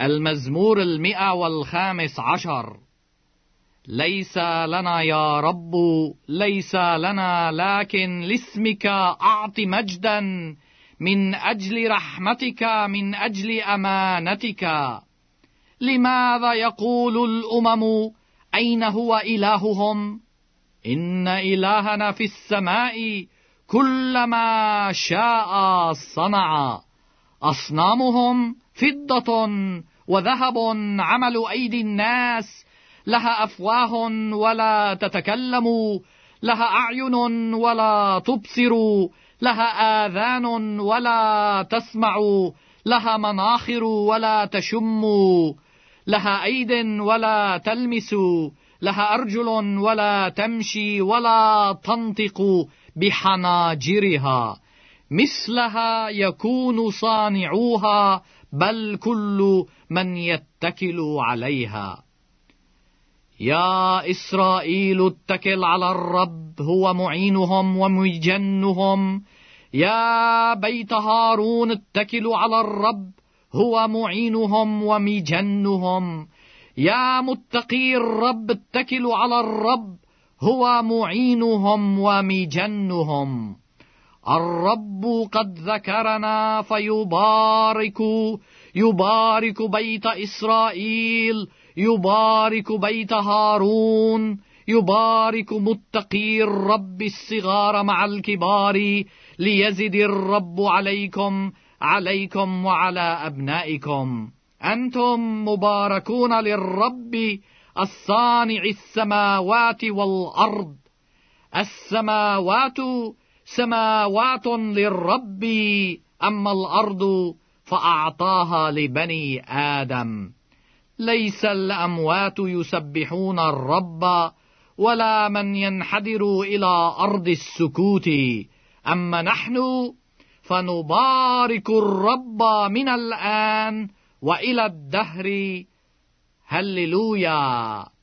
المزمور 115. ليس لنا يا رب، ليس لنا، لكن لاسمك أعط مجدا، من أجل رحمتك، من أجل أمانتك. لماذا يقول الأمم أين هو إلههم؟ إن إلهنا في السماء، كل ما شاء صنع. أصنامهم فضة وذهب، عمل أيدي الناس. لها أفواه ولا تتكلم، لها أعين ولا تبصر، لها آذان ولا تسمع، لها مناخر ولا تشم، لها أيد ولا تلمس، لها أرجل ولا تمشي، ولا تنطق بحناجرها. مثلها يكون صانعوها، بل كل من يتكل عليها. يا إسرائيل، اتكل على الرب، هو معينهم ومجنهم. يا بيت هارون، اتكلوا على الرب، هو معينهم ومجنهم. يا متقي الرب، اتكلوا على الرب، هو معينهم ومجنهم. الرب قد ذكرنا فيبارك، يبارك بيت إسرائيل، يبارك بيت هارون، يبارك متقي الرب الصغار مع الكبار، ليزد الرب عليكم وعلى أبنائكم. أنتم مباركون للرب الصانع السماوات والأرض. السماوات سماوات للرب، أما الأرض فأعطاها لبني آدم. ليس الأموات يسبحون الرب، ولا من ينحدر إلى أرض السكوت. أما نحن فنبارك الرب من الآن وإلى الدهر. هللويا.